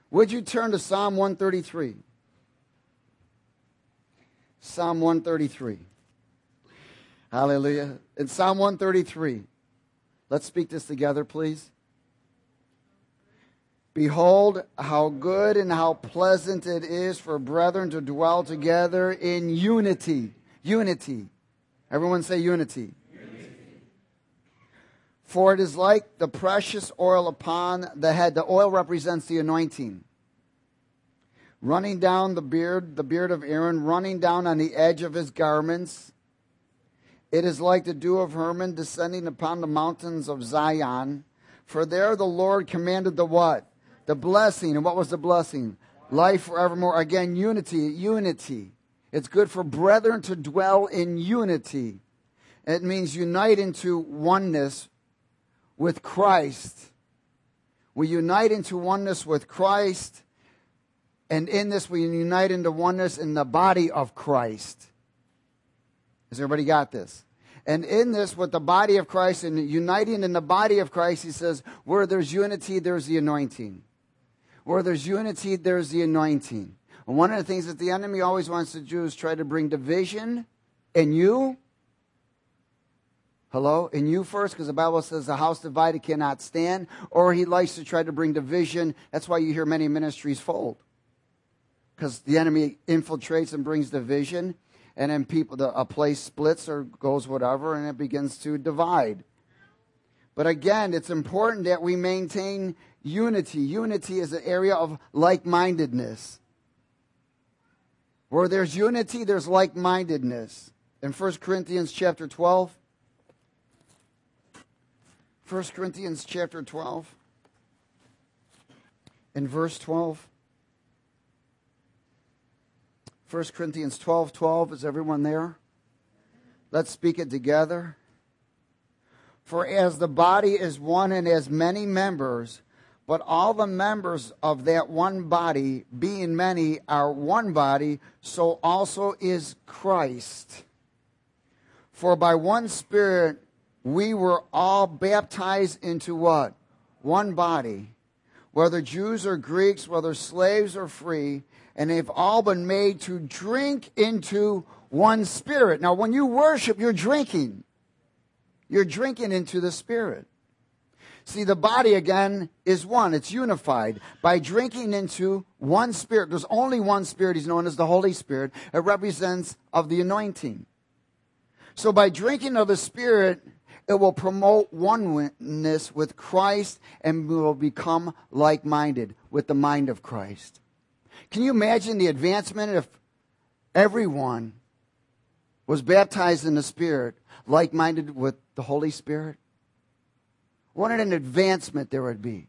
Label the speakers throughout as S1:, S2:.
S1: Would you turn to Psalm 133? Psalm 133. Hallelujah. In Psalm 133, let's speak this together, please. Behold, how good and how pleasant it is for brethren to dwell together in unity. Unity. Everyone say unity. Unity. For it is like the precious oil upon the head. The oil represents the anointing. Running down the beard of Aaron, running down on the edge of his garments. It is like the dew of Hermon descending upon the mountains of Zion. For there the Lord commanded the what? The blessing. And what was the blessing? Life forevermore. Again, unity. Unity. It's good for brethren to dwell in unity. It means unite into oneness with Christ. We unite into oneness with Christ. And in this, we unite into oneness in the body of Christ. Has everybody got this? And in this, with the body of Christ and uniting in the body of Christ, he says, where there's unity, there's the anointing. Where there's unity, there's the anointing. And one of the things that the enemy always wants to do is try to bring division in you. Hello? In you first, because the Bible says the house divided cannot stand. Or he likes to try to bring division. That's why you hear many ministries fold. Because the enemy infiltrates and brings division. And then a place splits or goes whatever, and it begins to divide. But again, it's important that we maintain unity. Unity is an area of like-mindedness. Where there's unity, there's like-mindedness. In 1 Corinthians chapter 12, 1 Corinthians chapter 12, in verse 12, 1 Corinthians 12:12. Is everyone there? Let's speak it together. For as the body is one and has many members, but all the members of that one body, being many, are one body, so also is Christ. For by one Spirit we were all baptized into what? One body. Whether Jews or Greeks, whether slaves or free, and they've all been made to drink into one Spirit. Now, when you worship, you're drinking. You're drinking into the Spirit. See, the body, again, is one. It's unified. By drinking into one Spirit, there's only one Spirit. He's known as the Holy Spirit. It represents of the anointing. So by drinking of the Spirit, it will promote oneness with Christ, and we will become like-minded with the mind of Christ. Can you imagine the advancement if everyone was baptized in the Spirit, like-minded with the Holy Spirit? What an advancement there would be.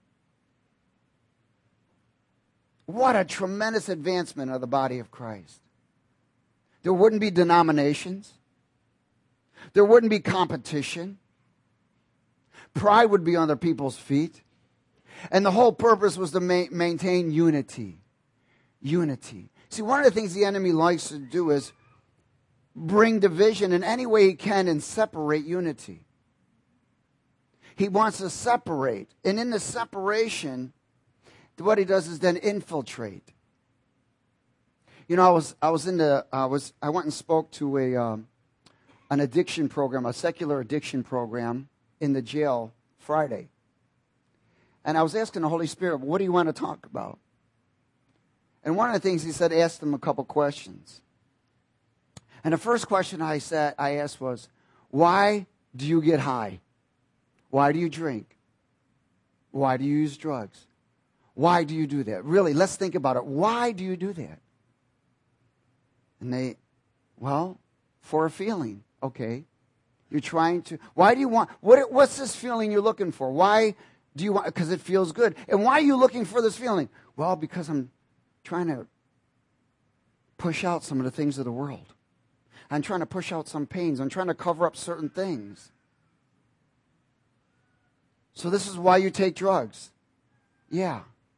S1: What a tremendous advancement of the body of Christ. There wouldn't be denominations. There wouldn't be competition. Pride would be on the people's feet. And the whole purpose was to maintain unity. Unity. See, one of the things the enemy likes to do is bring division in any way he can and separate unity. He wants to separate. And in the separation, what he does is then infiltrate. You know, I went and spoke to an addiction program, a secular addiction program in the jail Friday. And I was asking the Holy Spirit, what do you want to talk about? And one of the things he said, ask them a couple questions. And the first question I asked was, why do you get high? Why do you drink? Why do you use drugs? Why do you do that? Really, let's think about it. Why do you do that? And for a feeling. Okay. You're trying to, why do you want, what's this feeling you're looking for? Why do you want, because it feels good. And why are you looking for this feeling? Well, because I'm trying to push out some of the things of the world. I'm trying to push out some pains. I'm trying to cover up certain things. So this is why you take drugs. Yeah.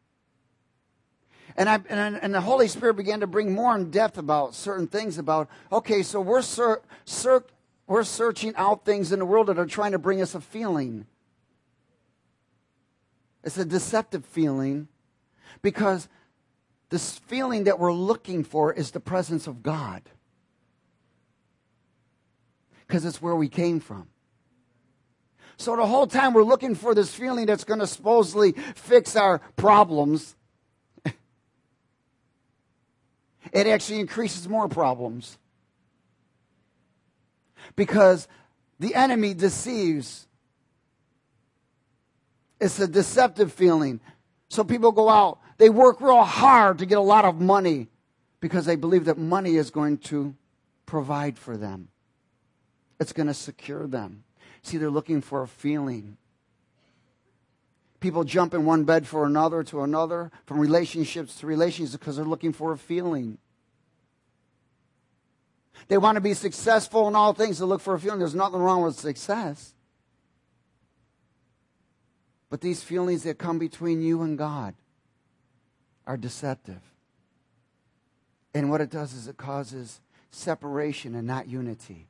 S1: And the Holy Spirit began to bring more in depth about certain things about, okay, so we're searching out things in the world that are trying to bring us a feeling. It's a deceptive feeling. Because this feeling that we're looking for is the presence of God. Because it's where we came from. So the whole time we're looking for this feeling that's going to supposedly fix our problems, it actually increases more problems. Because the enemy deceives. It's a deceptive feeling. So people go out, they work real hard to get a lot of money because they believe that money is going to provide for them. It's going to secure them. See, they're looking for a feeling. People jump in one bed for another to another, from relationships to relationships, because they're looking for a feeling. They want to be successful in all things. They look for a feeling. There's nothing wrong with success. But these feelings that come between you and God are deceptive. And what it does is it causes separation and not unity.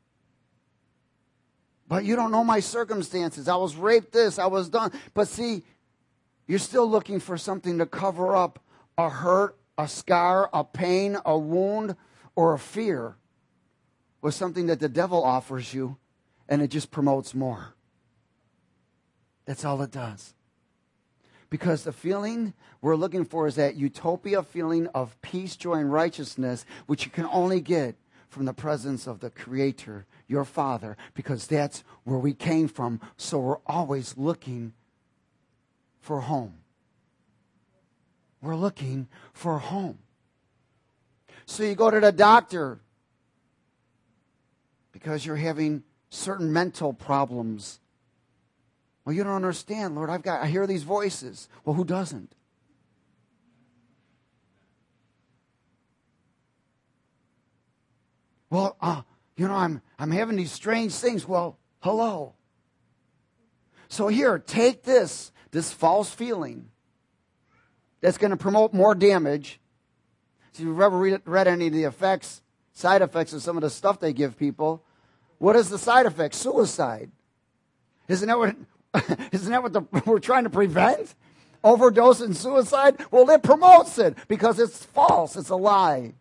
S1: But you don't know my circumstances. I was raped this. I was done. But see, you're still looking for something to cover up a hurt, a scar, a pain, a wound, or a fear with something that the devil offers you, and it just promotes more. That's all it does. Because the feeling we're looking for is that utopia feeling of peace, joy, and righteousness, which you can only get from the presence of the Creator, your Father, because that's where we came from. So we're always looking for home. We're looking for home. So you go to the doctor because you're having certain mental problems. Well, you don't understand, Lord. I hear these voices. Well, who doesn't? Well, I'm having these strange things. Well, hello. So here, take this false feeling that's going to promote more damage. So if you've ever read any of the side effects of some of the stuff they give people, what is the side effect? Suicide. Isn't that what we're trying to prevent? Overdose and suicide? Well, it promotes it because it's false. It's a lie.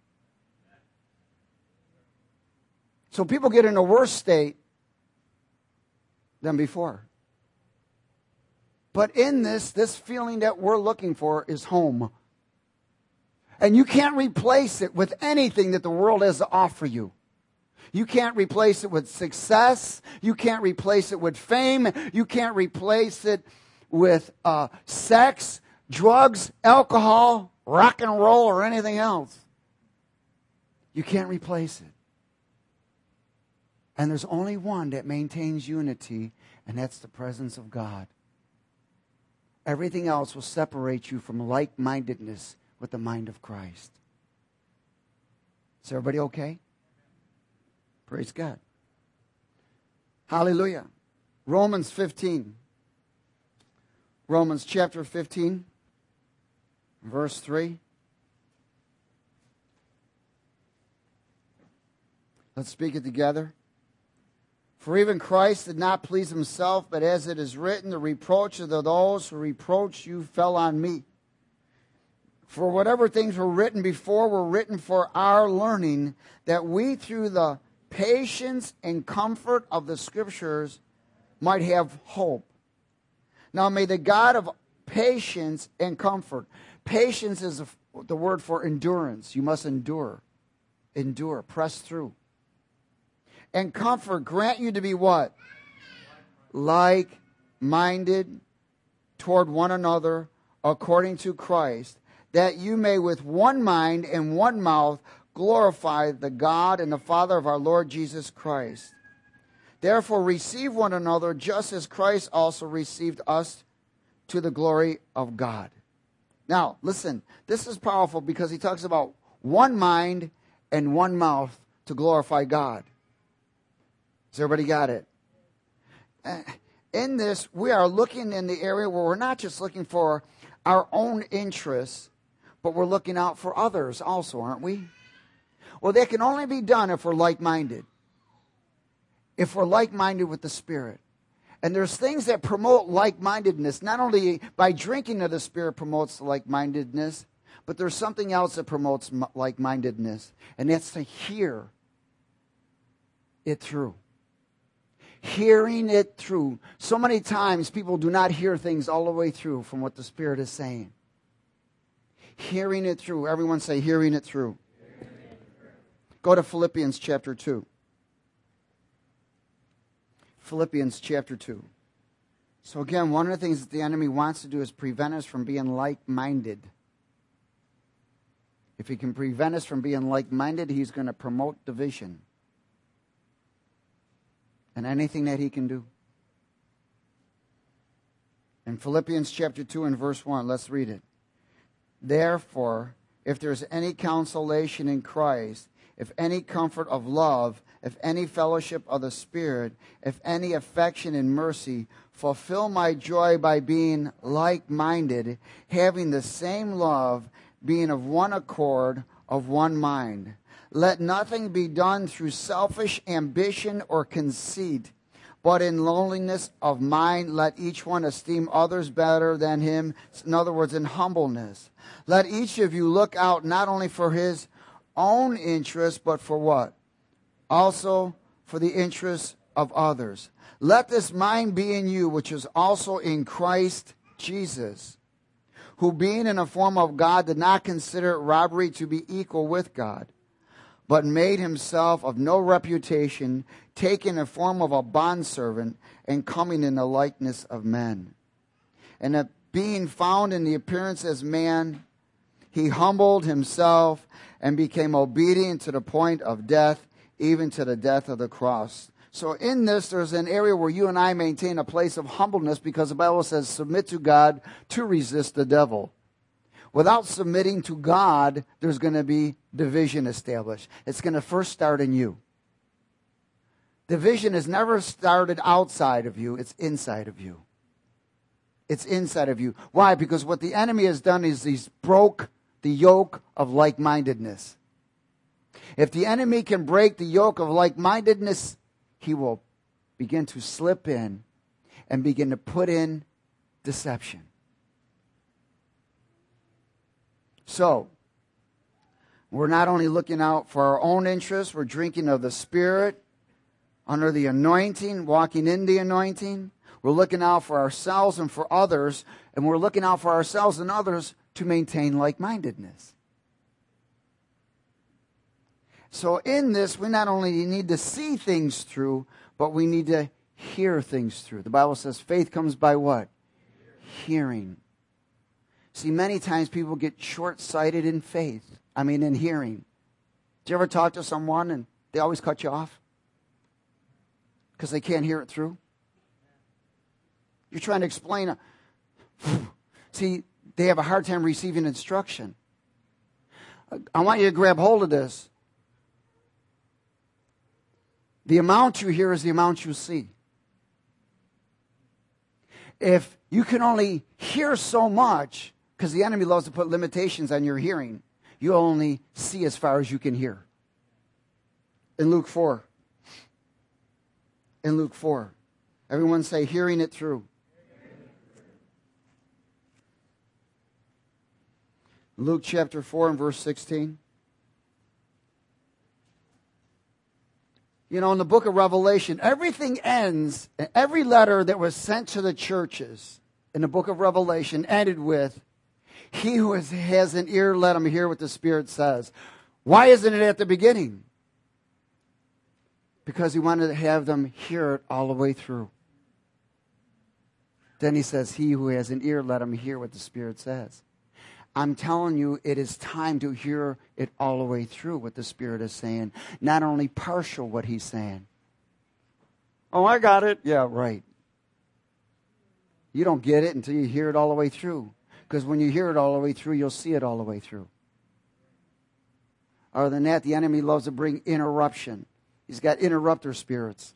S1: So people get in a worse state than before. But in this feeling that we're looking for is home. And you can't replace it with anything that the world has to offer you. You can't replace it with success. You can't replace it with fame. You can't replace it with sex, drugs, alcohol, rock and roll, or anything else. You can't replace it. And there's only one that maintains unity, and that's the presence of God. Everything else will separate you from like-mindedness with the mind of Christ. Is everybody okay? Praise God. Hallelujah. Romans 15. Romans chapter 15, verse 3. Let's speak it together. For even Christ did not please himself, but as it is written, the reproaches of those who reproach you fell on me. For whatever things were written before were written for our learning, that we through the patience and comfort of the Scriptures might have hope. Now may the God of patience and comfort. Patience is the word for endurance. You must endure. Endure. Press through. And comfort grant you to be what? Like-minded toward one another according to Christ, that you may with one mind and one mouth glorify the God and the Father of our Lord Jesus Christ. Therefore receive one another just as Christ also received us to the glory of God. Now, listen, this is powerful because he talks about one mind and one mouth to glorify God. Has everybody got it? In this, we are looking in the area where we're not just looking for our own interests, but we're looking out for others also, aren't we? Well, that can only be done if we're like-minded. If we're like-minded with the Spirit. And there's things that promote like-mindedness. Not only by drinking of the Spirit promotes like-mindedness, but there's something else that promotes like-mindedness. And that's to hear it through. Hearing it through. So many times people do not hear things all the way through from what the Spirit is saying. Hearing it through. Everyone say, hearing it through. Go to Philippians chapter 2. Philippians chapter 2. So again, one of the things that the enemy wants to do is prevent us from being like-minded. If he can prevent us from being like-minded, he's going to promote division. And anything that he can do. In Philippians chapter 2 and verse 1, let's read it. Therefore, if there's any consolation in Christ, if any comfort of love, if any fellowship of the Spirit, if any affection and mercy, fulfill my joy by being like-minded, having the same love, being of one accord, of one mind. Let nothing be done through selfish ambition or conceit, but in lowliness of mind, let each one esteem others better than him. In other words, in humbleness. Let each of you look out not only for his own interest, but for what? Also for the interests of others. Let this mind be in you, which is also in Christ Jesus, who being in a form of God did not consider it robbery to be equal with God, but made himself of no reputation, taking the form of a bondservant, and coming in the likeness of men. And being found in the appearance as man, he humbled himself and became obedient to the point of death, even to the death of the cross. So in this, there's an area where you and I maintain a place of humbleness, because the Bible says, submit to God to resist the devil. Without submitting to God, there's going to be division established. It's going to first start in you. Division is never started outside of you. It's inside of you. It's inside of you. Why? Because what the enemy has done is he's broke the yoke of like-mindedness. If the enemy can break the yoke of like-mindedness, he will begin to slip in and begin to put in deception. So, we're not only looking out for our own interests, we're drinking of the Spirit under the anointing, walking in the anointing. We're looking out for ourselves and for others, and we're looking out for ourselves and others to maintain like-mindedness. So in this, we not only need to see things through, but we need to hear things through. The Bible says faith comes by what? Hearing. See, many times people get short-sighted in faith. In hearing. Did you ever talk to someone and they always cut you off? Because they can't hear it through? You're trying to explain. See, they have a hard time receiving instruction. I want you to grab hold of this. The amount you hear is the amount you see. If you can only hear so much, because the enemy loves to put limitations on your hearing, you only see as far as you can hear. In Luke 4. In Luke 4. Everyone say, hearing it through. Luke chapter 4 and verse 16. In the book of Revelation, everything ends, every letter that was sent to the churches in the book of Revelation ended with, he who has an ear, let him hear what the Spirit says. Why isn't it at the beginning? Because he wanted to have them hear it all the way through. Then he says, he who has an ear, let him hear what the Spirit says. I'm telling you, it is time to hear it all the way through what the Spirit is saying. Not only partial what he's saying. Oh, I got it. Yeah, right. You don't get it until you hear it all the way through. Because when you hear it all the way through, you'll see it all the way through. Other than that, the enemy loves to bring interruption. He's got interrupter spirits.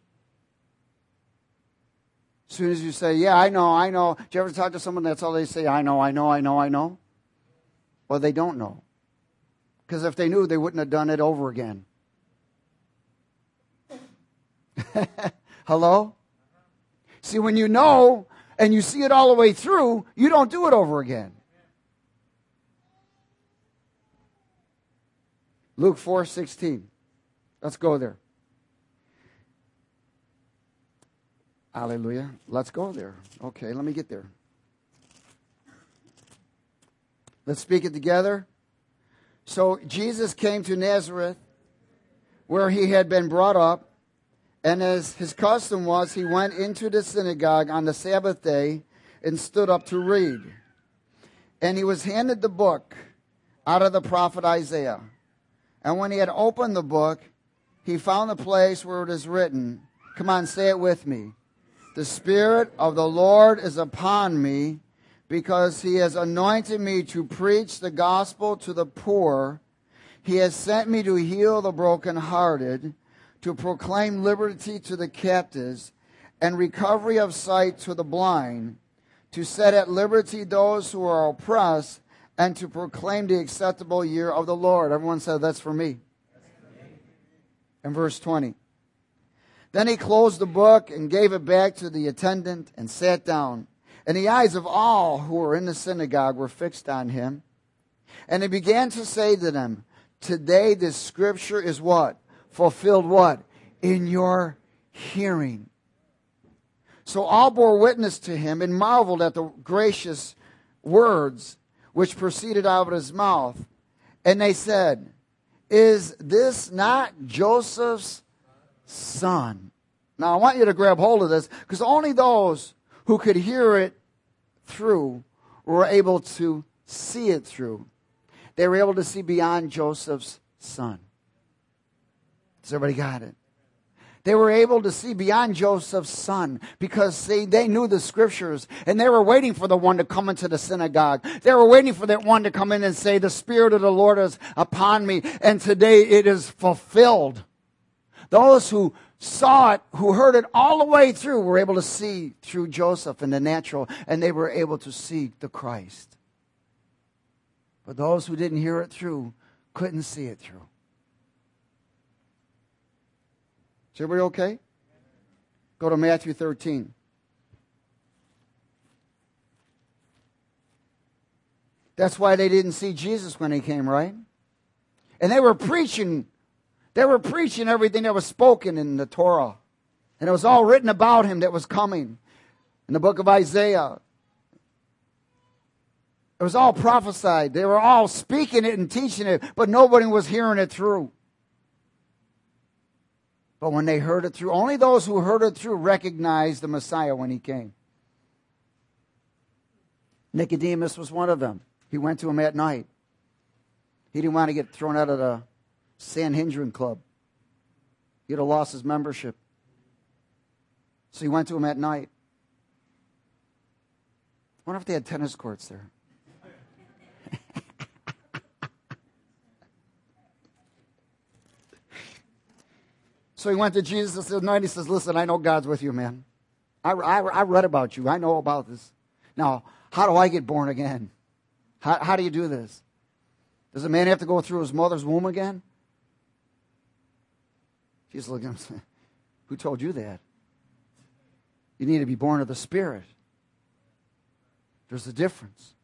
S1: As soon as you say, yeah, I know. Do you ever talk to someone that's all they say, I know? Well, they don't know. Because if they knew, they wouldn't have done it over again. Hello? See, when you know and you see it all the way through, you don't do it over again. Luke 4:16. Let's go there. Hallelujah. Let's go there. Okay, let me get there. Let's speak it together. So Jesus came to Nazareth, where he had been brought up, and as his custom was, he went into the synagogue on the Sabbath day and stood up to read. And he was handed the book out of the prophet Isaiah. And when he had opened the book, he found the place where it is written, come on, say it with me. The Spirit of the Lord is upon me, because he has anointed me to preach the gospel to the poor. He has sent me to heal the brokenhearted, to proclaim liberty to the captives, and recovery of sight to the blind, to set at liberty those who are oppressed, and to proclaim the acceptable year of the Lord. Everyone said, that's for me. And verse 20. Then he closed the book and gave it back to the attendant and sat down. And the eyes of all who were in the synagogue were fixed on him. And he began to say to them, today this scripture is what? Fulfilled what? In your hearing. So all bore witness to him and marveled at the gracious words which proceeded out of his mouth. And they said, is this not Joseph's son? Now I want you to grab hold of this, because only those who could hear it through were able to see it through. They were able to see beyond Joseph's son. Has everybody got it? They were able to see beyond Joseph's son because, see, they knew the scriptures, and they were waiting for the one to come into the synagogue. They were waiting for that one to come in and say, the Spirit of the Lord is upon me, and today it is fulfilled. Those who saw it, who heard it all the way through, were able to see through Joseph in the natural, and they were able to see the Christ. But those who didn't hear it through couldn't see it through. Is everybody okay? Go to Matthew 13. That's why they didn't see Jesus when he came, right? And they were preaching everything that was spoken in the Torah. And it was all written about him that was coming. In the book of Isaiah. It was all prophesied. They were all speaking it and teaching it, but nobody was hearing it through. But when they heard it through, only those who heard it through recognized the Messiah when he came. Nicodemus was one of them. He went to him at night. He didn't want to get thrown out of the Sanhedrin club. He'd have lost his membership. So he went to him at night. I wonder if they had tennis courts there. So he went to Jesus at night. He says, listen, I know God's with you, man. I read about you. I know about this. Now, how do I get born again? How do you do this? Does a man have to go through his mother's womb again? Jesus looked at him and said, who told you that? You need to be born of the Spirit. There's a difference.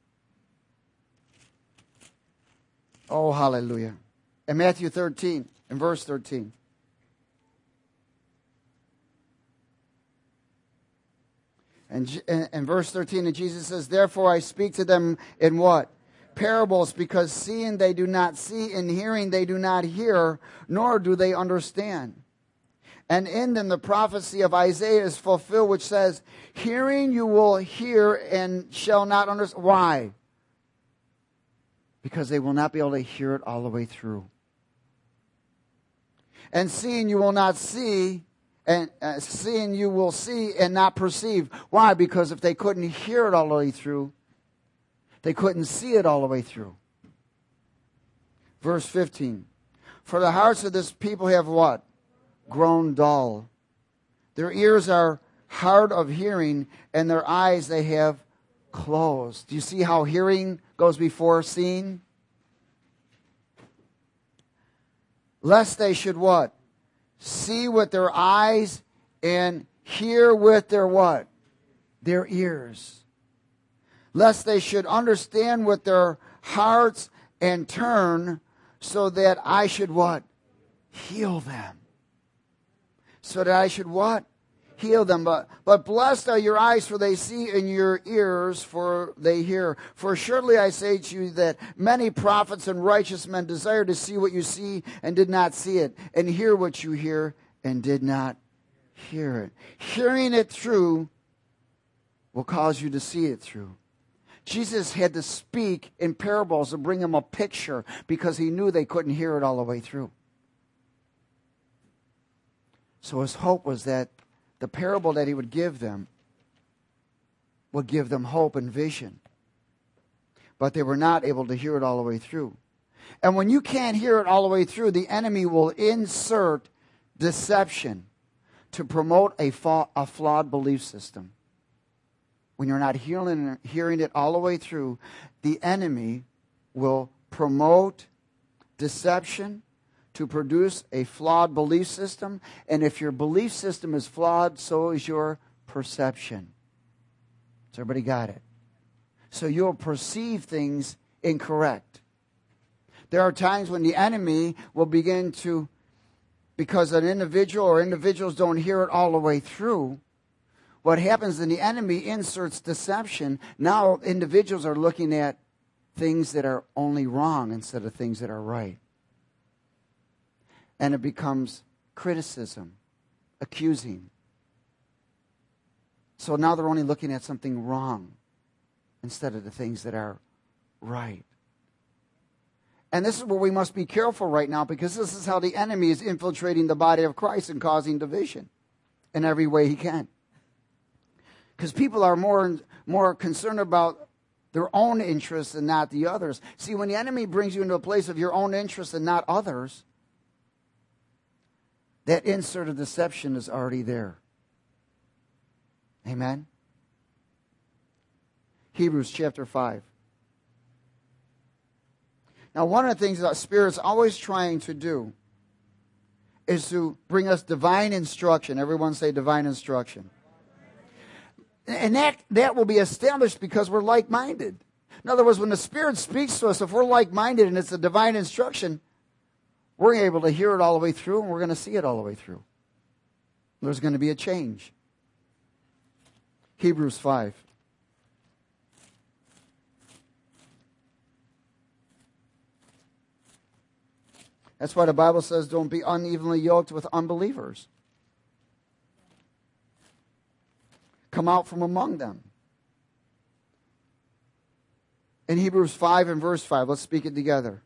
S1: Oh, hallelujah. In Matthew 13, in verse 13. And in verse 13, and Jesus says, therefore I speak to them in what? Parables, because seeing they do not see, and hearing they do not hear, nor do they understand. And in them the prophecy of Isaiah is fulfilled, which says, hearing you will hear and shall not understand. Why? Because they will not be able to hear it all the way through. And seeing you will not see, and seeing you will see and not perceive. Why? Because if they couldn't hear it all the way through, they couldn't see it all the way through. Verse 15. For the hearts of this people have what? Grown dull. Their ears are hard of hearing, and their eyes they have closed. Do you see how hearing goes before seeing? Lest they should what? See with their eyes and hear with their what? their ears, lest they should understand with their hearts and turn, so that I should what? Heal them. So that I should what? Heal them. But blessed are your eyes, for they see, and your ears, for they hear. For surely I say to you that many prophets and righteous men desire to see what you see and did not see it, and hear what you hear and did not hear it. Hearing it through will cause you to see it through. Jesus had to speak in parables to bring them a picture because he knew they couldn't hear it all the way through. So his hope was that the parable that he would give them would give them hope and vision. But they were not able to hear it all the way through. And when you can't hear it all the way through, the enemy will insert deception to promote a flawed belief system. When you're not hearing it all the way through, the enemy will promote deception to produce a flawed belief system. And if your belief system is flawed, so is your perception. So everybody got it? So you'll perceive things incorrect. There are times when the enemy will begin to, because an individual or individuals don't hear it all the way through, what happens is the enemy inserts deception. Now individuals are looking at things that are only wrong instead of things that are right. And it becomes criticism, accusing. So now they're only looking at something wrong instead of the things that are right. And this is where we must be careful right now, because this is how the enemy is infiltrating the body of Christ and causing division in every way he can. Because people are more concerned about their own interests and not the others. See, when the enemy brings you into a place of your own interests and not others, that insert of deception is already there. Amen? Hebrews chapter 5. Now, one of the things that Spirit's always trying to do is to bring us divine instruction. Everyone say divine instruction. And that will be established because we're like-minded. In other words, when the Spirit speaks to us, if we're like-minded and it's a divine instruction, we're able to hear it all the way through, and we're going to see it all the way through. There's going to be a change. Hebrews 5. That's why the Bible says don't be unevenly yoked with unbelievers. Come out from among them. In Hebrews 5 and verse 5, let's speak it together.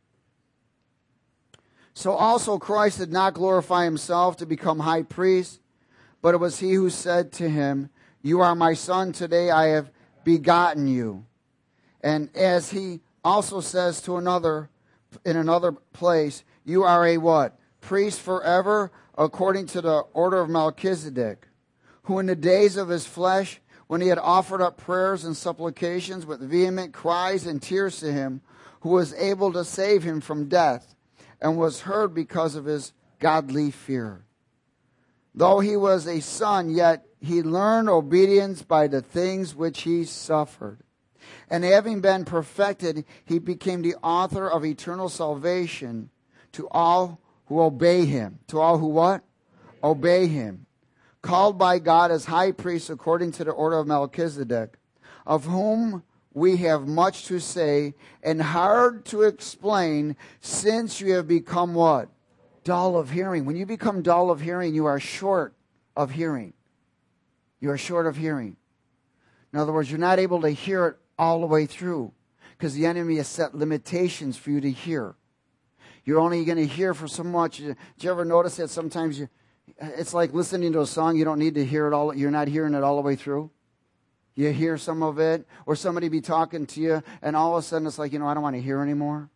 S1: So also Christ did not glorify himself to become high priest, but it was he who said to him, "You are my son, today I have begotten you." And as he also says to another, in another place, "You are a" what? "Priest forever, according to the order of Melchizedek, who in the days of his flesh, when he had offered up prayers and supplications with vehement cries and tears to him, who was able to save him from death, and was heard because of his godly fear. Though he was a son, yet he learned obedience by the things which he suffered. And having been perfected, he became the author of eternal salvation to all who obey him." To all who what? Obey him. "Called by God as high priest according to the order of Melchizedek, of whom we have much to say and hard to explain, since you have become" what? Dull of hearing. When you become dull of hearing, you are short of hearing. You are short of hearing. In other words, you're not able to hear it all the way through because the enemy has set limitations for you to hear. You're only going to hear for so much. Did you ever notice that sometimes it's like listening to a song, you don't need to hear it all. You're not hearing it all the way through. You hear some of it, or somebody be talking to you, and all of a sudden it's like, I don't want to hear anymore.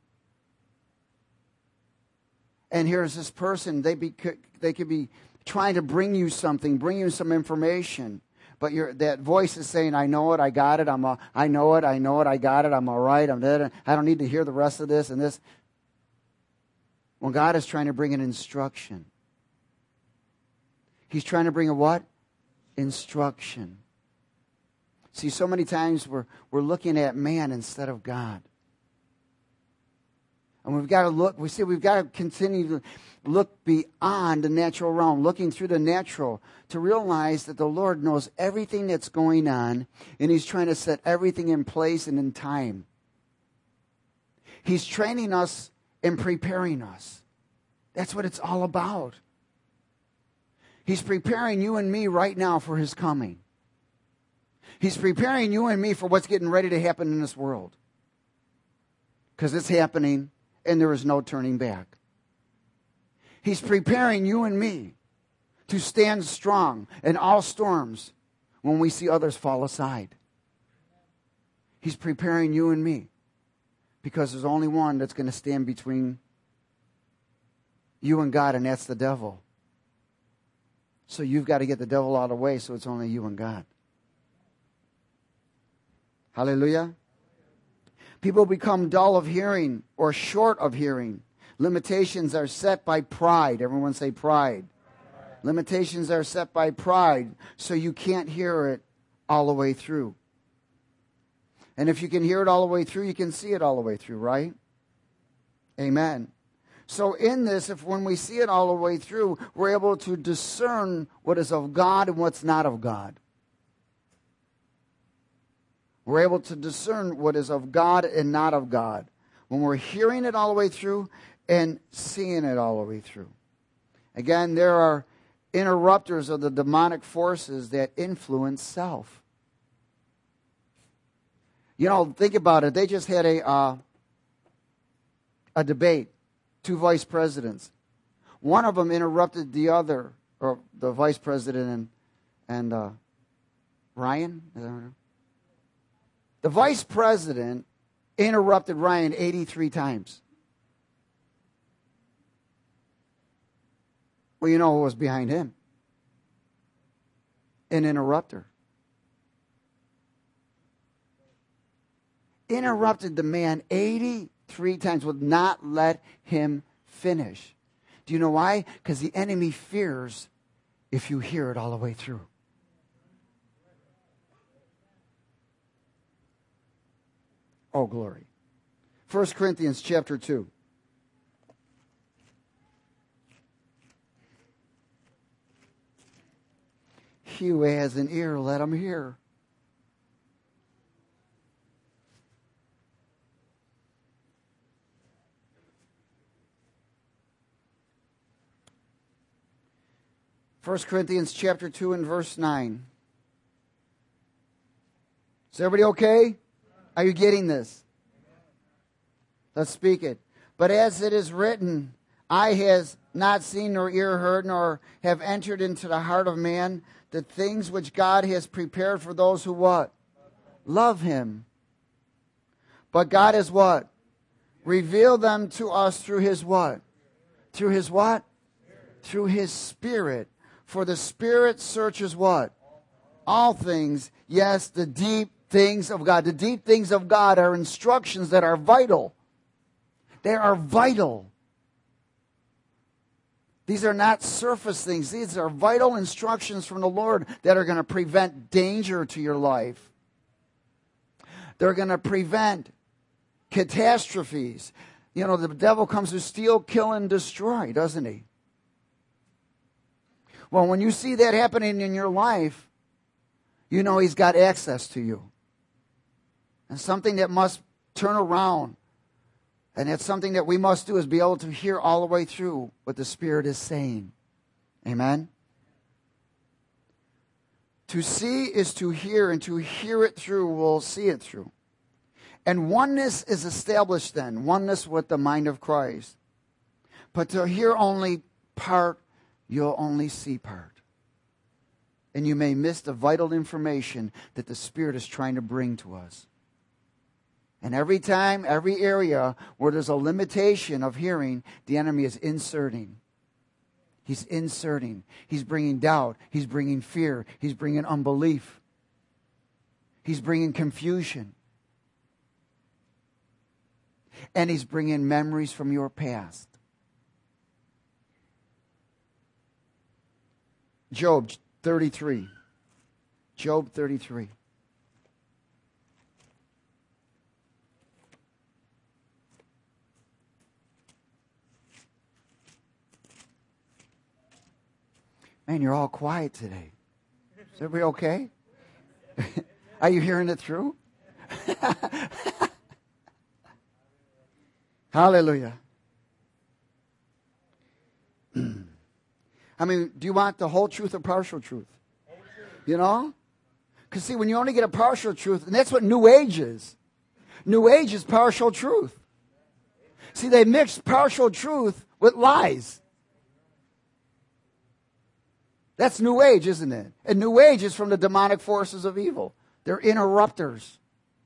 S1: And here's this person, they could be trying to bring you something, bring you some information, but that voice is saying, "I know it, I got it, I know it, I got it, I'm all right, I don't need to hear the rest of this and this." When God is trying to bring an instruction. He's trying to bring a what? Instruction. See, so many times we're looking at man instead of God. And we've got to look, we've got to continue to look beyond the natural realm, looking through the natural to realize that the Lord knows everything that's going on, and He's trying to set everything in place and in time. He's training us and preparing us. That's what it's all about. He's preparing you and me right now for His coming. He's preparing you and me for what's getting ready to happen in this world. Because it's happening and there is no turning back. He's preparing you and me to stand strong in all storms when we see others fall aside. He's preparing you and me because there's only one that's going to stand between you and God, and that's the devil. So you've got to get the devil out of the way so it's only you and God. Hallelujah. People become dull of hearing or short of hearing. Limitations are set by pride. Everyone say pride. Limitations are set by pride, so you can't hear it all the way through. And if you can hear it all the way through, you can see it all the way through, right? Amen. So in this, if when we see it all the way through, we're able to discern what is of God and what's not of God. We're able to discern what is of God and not of God when we're hearing it all the way through and seeing it all the way through. Again, there are interrupters of the demonic forces that influence self. You know, think about it. They just had a debate, two vice presidents. One of them interrupted the other, or the vice president and Ryan. I don't know. The vice president interrupted Ryan 83 times. Well, you know what was behind him? An interrupter. Interrupted the man 83 times, would not let him finish. Do you know why? Because the enemy fears if you hear it all the way through. Oh, glory. 1 Corinthians chapter 2. He who has an ear, let him hear. First Corinthians chapter 2 and verse 9. Is everybody okay? Are you getting this? Let's speak it. But as it is written, eye has not seen nor ear heard nor have entered into the heart of man the things which God has prepared for those who what? Love Him. But God has what? Revealed them to us through His what? Through His what? Through His Spirit. For the Spirit searches what? All things. Yes, the deep things of God. The deep things of God are instructions that are vital. They are vital. These are not surface things. These are vital instructions from the Lord that are going to prevent danger to your life. They're going to prevent catastrophes. You know, the devil comes to steal, kill, and destroy, doesn't he? Well, when you see that happening in your life, you know he's got access to you. And something that must turn around. And it's something that we must do is be able to hear all the way through what the Spirit is saying. Amen? To see is to hear, and to hear it through will see it through. And oneness is established then, oneness with the mind of Christ. But to hear only part, you'll only see part. And you may miss the vital information that the Spirit is trying to bring to us. And every time, every area where there's a limitation of hearing, the enemy is inserting. He's inserting. He's bringing doubt. He's bringing fear. He's bringing unbelief. He's bringing confusion. And he's bringing memories from your past. Job 33. Job 33. Man, you're all quiet today. Is everybody okay? Are you hearing it through? Hallelujah. I mean, do you want the whole truth or partial truth? You know? Because see, when you only get a partial truth, and that's what New Age is. New Age is partial truth. See, they mix partial truth with lies. That's New Age, isn't it? And New Age is from the demonic forces of evil. They're interrupters.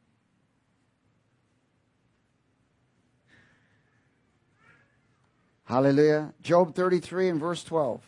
S1: Hallelujah. Job 33 and verse 12.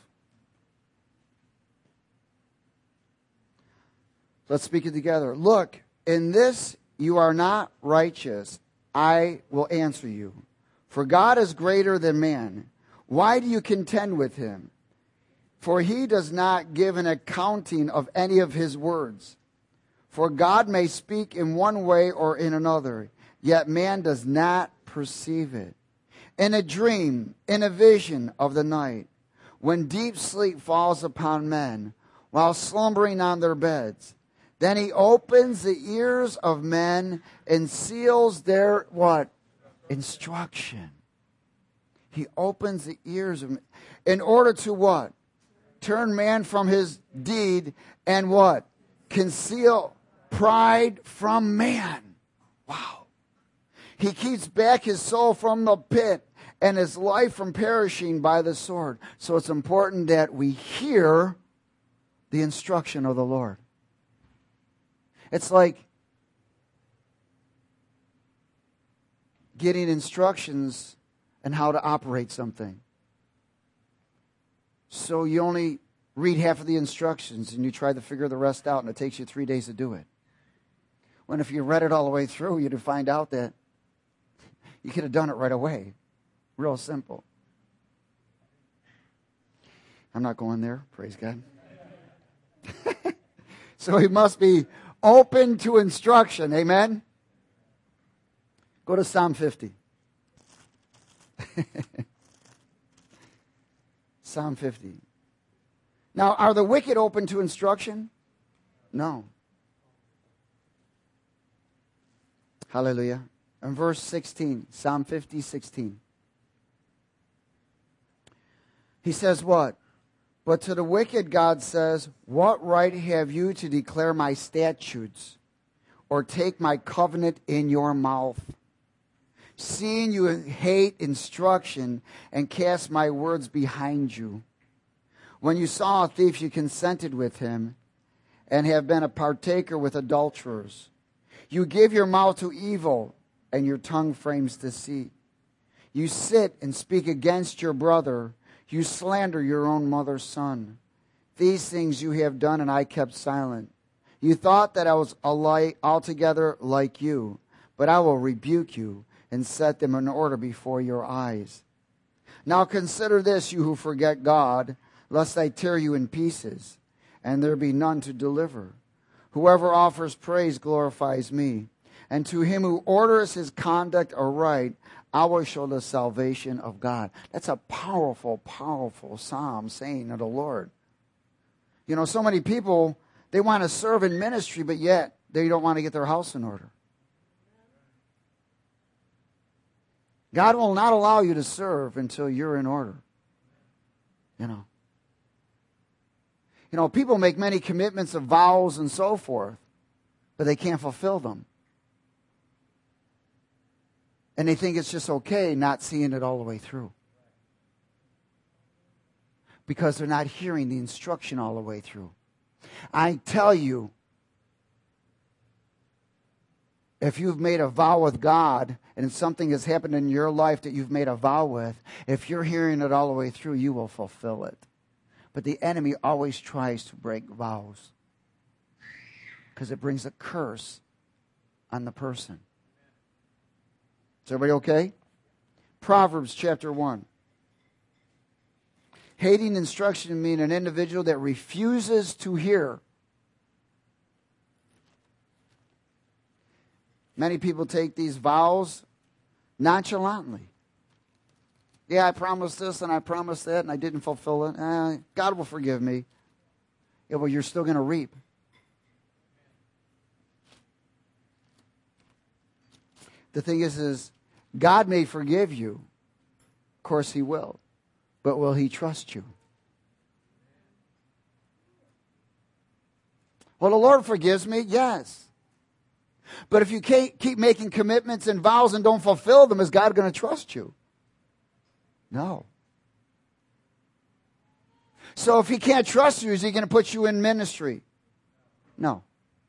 S1: Let's speak it together. Look, in this you are not righteous. I will answer you. For God is greater than man. Why do you contend with him? For he does not give an accounting of any of his words. For God may speak in one way or in another, yet man does not perceive it. In a dream, in a vision of the night, when deep sleep falls upon men, while slumbering on their beds, then he opens the ears of men and seals their, what? Instruction. He opens the ears of men. In order to what? Turn man from his deed and what? Conceal pride from man. Wow. He keeps back his soul from the pit and his life from perishing by the sword. So it's important that we hear the instruction of the Lord. It's like getting instructions on how to operate something. So you only read half of the instructions and you try to figure the rest out, and it takes you 3 days to do it. When if you read it all the way through, you'd find out that you could have done it right away. Real simple. I'm not going there. Praise God. So he must be open to instruction. Amen? Go to Psalm 50. Psalm 50. Now, are the wicked open to instruction? No. Hallelujah. And verse 16, Psalm 50, 16. He says what? But to the wicked, God says, what right have you to declare my statutes or take my covenant in your mouth? Seeing you hate instruction and cast my words behind you. When you saw a thief, you consented with him and have been a partaker with adulterers. You give your mouth to evil and your tongue frames deceit. You sit and speak against your brother. You slander your own mother's son. These things you have done, and I kept silent. You thought that I was altogether like you, but I will rebuke you and set them in order before your eyes. Now consider this, you who forget God, lest I tear you in pieces, and there be none to deliver. Whoever offers praise glorifies me, and to him who orders his conduct aright, I will show the salvation of God. That's a powerful, powerful psalm saying of the Lord. You know, so many people, they want to serve in ministry, but yet they don't want to get their house in order. God will not allow you to serve until you're in order. You know, people make many commitments of vows and so forth, but they can't fulfill them. And they think it's just okay not seeing it all the way through. Because they're not hearing the instruction all the way through. I tell you, if you've made a vow with God and something has happened in your life that you've made a vow with, if you're hearing it all the way through, you will fulfill it. But the enemy always tries to break vows because it brings a curse on the person. Is everybody okay? Proverbs chapter 1. Hating instruction means an individual that refuses to hear. Many people take these vows nonchalantly. Yeah, I promised this and I promised that and I didn't fulfill it. God will forgive me. Yeah, well, you're still going to reap. The thing is God may forgive you. Of course he will. But will he trust you? Well, the Lord forgives me, yes. But if you keep making commitments and vows and don't fulfill them, is God going to trust you? No. So if he can't trust you, is he going to put you in ministry? No.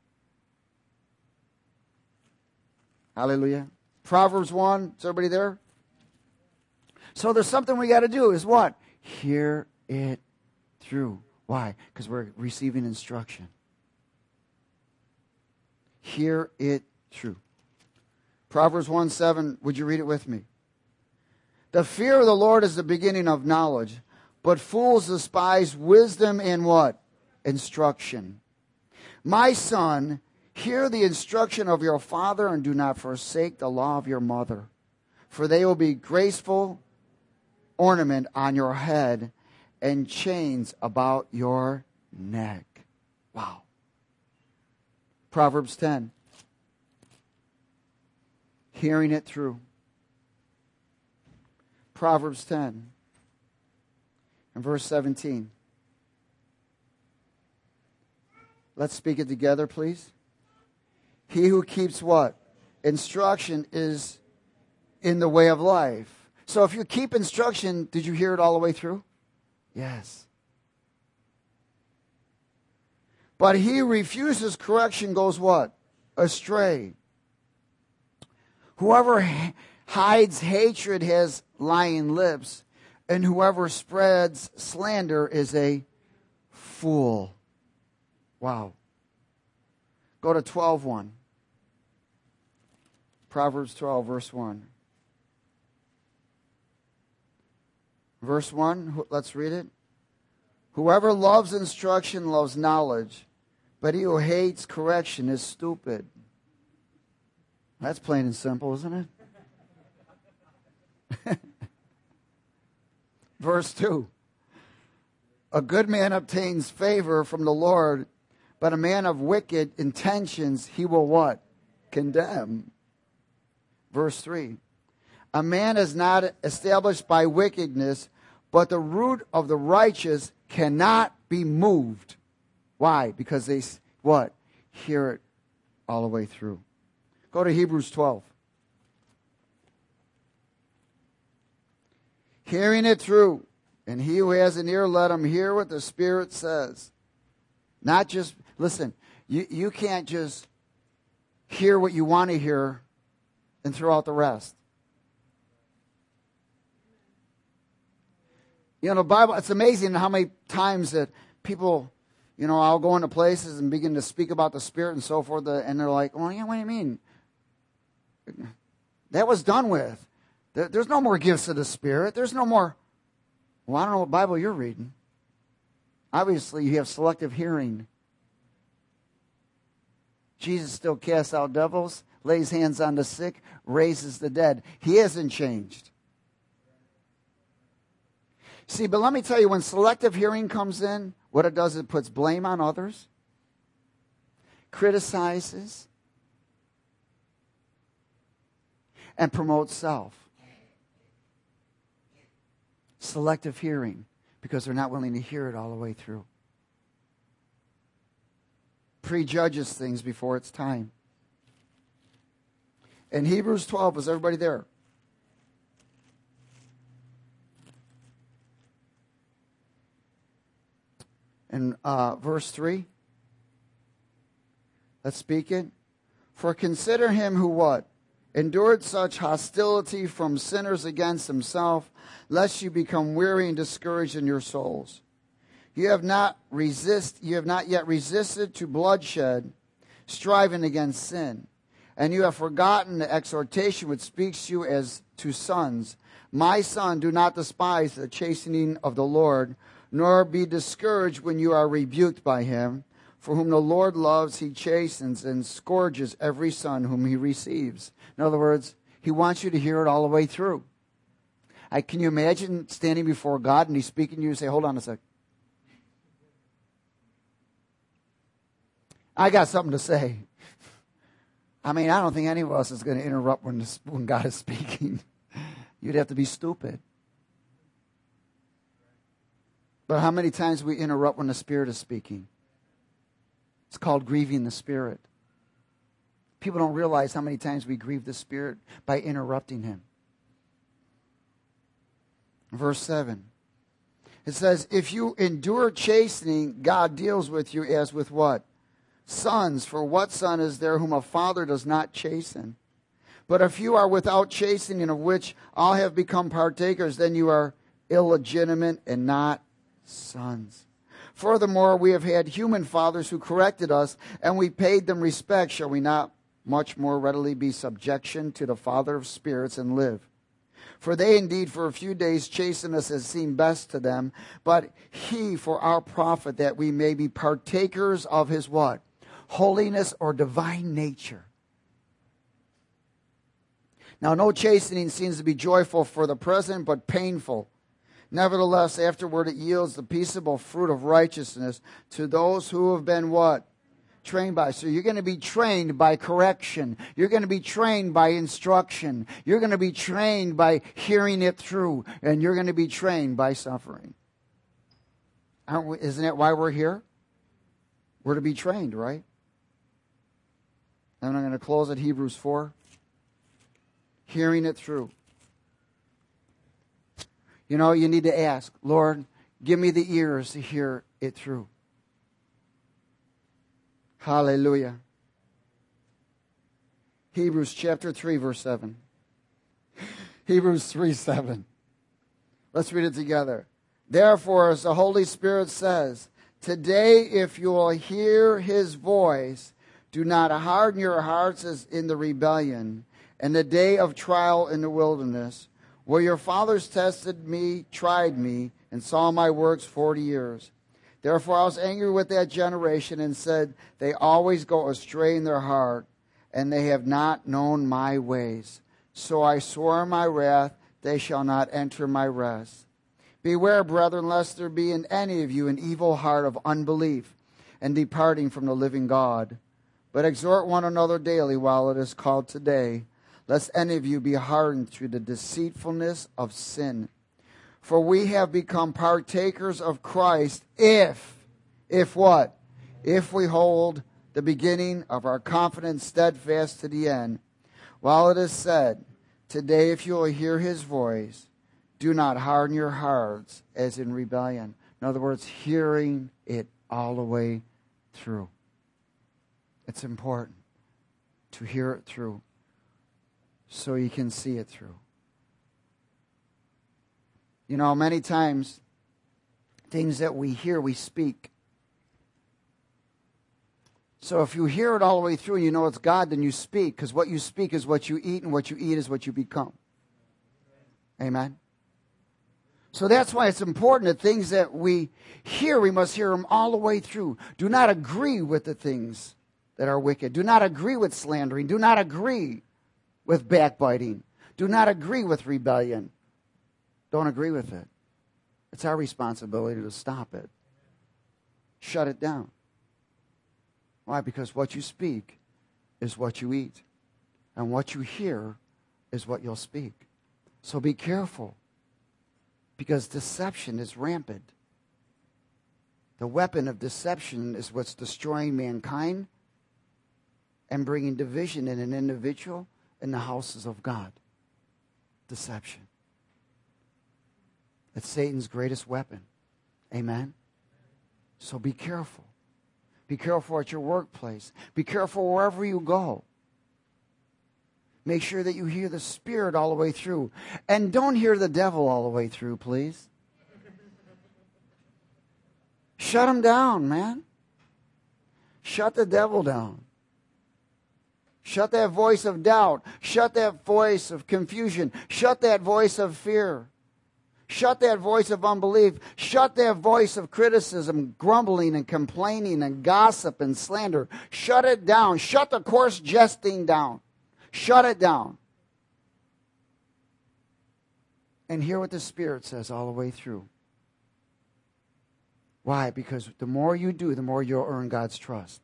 S1: Hallelujah. Proverbs 1, is everybody there? So there's something we got to do is what? Hear it through. Why? Because we're receiving instruction. Hear it through. Proverbs 1:7, would you read it with me? The fear of the Lord is the beginning of knowledge, but fools despise wisdom and what? Instruction. My son, hear the instruction of your father and do not forsake the law of your mother, for they will be graceful ornament on your head and chains about your neck. Wow. Proverbs 10. Hearing it through. Proverbs 10 and verse 17. Let's speak it together, please. He who keeps what? Instruction is in the way of life. So if you keep instruction, did you hear it all the way through? Yes. But he who refuses correction goes what? Astray. Whoever hides hatred has lying lips, and whoever spreads slander is a fool. Wow. Go to 12:1. Proverbs 12, verse 1. Verse 1, let's read it. Whoever loves instruction loves knowledge, but he who hates correction is stupid. That's plain and simple, isn't it? Verse 2. A good man obtains favor from the Lord, but a man of wicked intentions he will what? Condemn. Verse 3. A man is not established by wickedness, but the root of the righteous cannot be moved. Why? Because they, what? Hear it all the way through. Go to Hebrews 12. Hearing it through. And he who has an ear, let him hear what the Spirit says. Not just, listen, you can't just hear what you want to hear and throw out the rest. You know, the Bible, it's amazing how many times that people, you know, I'll go into places and begin to speak about the Spirit and so forth, and they're like, well, yeah, what do you mean? That was done with. There's no more gifts of the Spirit. There's no more. Well, I don't know what Bible you're reading. Obviously, you have selective hearing. Jesus still casts out devils, lays hands on the sick, raises the dead. He hasn't changed. See, but let me tell you, when selective hearing comes in, what it does, it puts blame on others, criticizes, and promotes self. Selective hearing, because they're not willing to hear it all the way through. Prejudges things before it's time. In Hebrews 12, is everybody there? In verse 3, let's speak it. For consider him who what? Endured such hostility from sinners against himself, lest you become weary and discouraged in your souls. You have not yet resisted to bloodshed, striving against sin. And you have forgotten the exhortation which speaks to you as to sons. My son, do not despise the chastening of the Lord, nor be discouraged when you are rebuked by him. For whom the Lord loves, he chastens and scourges every son whom he receives. In other words, he wants you to hear it all the way through. Can you imagine standing before God and He's speaking to you and say, hold on a sec. I got something to say. I mean, I don't think any of us is going to interrupt when God is speaking. You'd have to be stupid. But how many times we interrupt when the Spirit is speaking? It's called grieving the Spirit. People don't realize how many times we grieve the Spirit by interrupting Him. Verse 7. It says, if you endure chastening, God deals with you as with what? Sons. For what son is there whom a father does not chasten? But if you are without chastening, of which all have become partakers, then you are illegitimate and not sons. Furthermore, we have had human fathers who corrected us, and we paid them respect. Shall we not much more readily be subjection to the Father of spirits and live? For they indeed for a few days chasten us as seemed best to them, but He for our profit, that we may be partakers of His what? Holiness or divine nature. Now no chastening seems to be joyful for the present, but painful. Nevertheless, afterward it yields the peaceable fruit of righteousness to those who have been what? Trained by. So you're going to be trained by correction. You're going to be trained by instruction. You're going to be trained by hearing it through. And you're going to be trained by suffering. Isn't that why we're here? We're to be trained, right? And I'm going to close at Hebrews 4. Hearing it through. You know, you need to ask, Lord, give me the ears to hear it through. Hallelujah. Hebrews chapter 3, verse 7. Hebrews 3, 7. Let's read it together. Therefore, as the Holy Spirit says, today if you will hear His voice, do not harden your hearts as in the rebellion, and the day of trial in the wilderness, where your fathers tested me, tried me, and saw my works 40 years. Therefore I was angry with that generation and said, they always go astray in their heart, and they have not known my ways. So I swore in my wrath, they shall not enter my rest. Beware, brethren, lest there be in any of you an evil heart of unbelief and departing from the living God. But exhort one another daily while it is called today, lest any of you be hardened through the deceitfulness of sin. For we have become partakers of Christ if what? If we hold the beginning of our confidence steadfast to the end. While it is said, today if you will hear His voice, do not harden your hearts as in rebellion. In other words, hearing it all the way through. It's important to hear it through so you can see it through. You know, many times, things that we hear, we speak. So if you hear it all the way through and you know it's God, then you speak, because what you speak is what you eat, and what you eat is what you become. Amen? So that's why it's important that things that we hear, we must hear them all the way through. Do not agree with the things that are wicked. Do not agree with slandering. Do not agree with backbiting. Do not agree with rebellion. Don't agree with it. It's our responsibility to stop it. Shut it down. Why? Because what you speak is what you eat. And what you hear is what you'll speak. So be careful. Because deception is rampant. The weapon of deception is what's destroying mankind and bringing division in an individual in the houses of God. Deception. It's Satan's greatest weapon. Amen? So be careful. Be careful at your workplace. Be careful wherever you go. Make sure that you hear the Spirit all the way through. And don't hear the devil all the way through, please. Shut him down, man. Shut the devil down. Shut that voice of doubt. Shut that voice of confusion. Shut that voice of fear. Shut that voice of unbelief. Shut that voice of criticism, grumbling and complaining and gossip and slander. Shut it down. Shut the coarse jesting down. Shut it down. and hear what the Spirit says all the way through. Why? Because the more you do, the more you'll earn God's trust.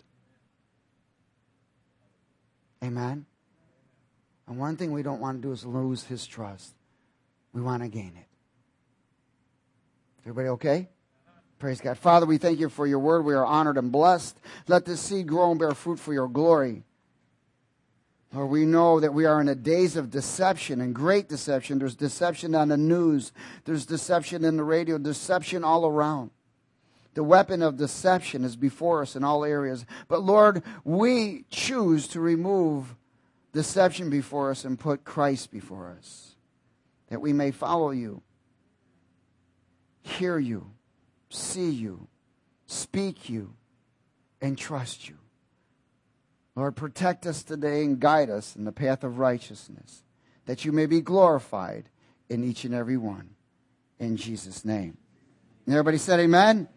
S1: Amen? And one thing we don't want to do is lose His trust. We want to gain it. Everybody okay? Praise God. Father, we thank you for your word. We are honored and blessed. Let this seed grow and bear fruit for your glory. Lord, we know that we are in a days of deception and great deception. There's deception on the news. There's deception in the radio. Deception all around. The weapon of deception is before us in all areas. But Lord, we choose to remove deception before us and put Christ before us, that we may follow you, hear you, see you, speak you, and trust you. Lord, protect us today and guide us in the path of righteousness, that you may be glorified in each and every one. In Jesus' name. And everybody said amen?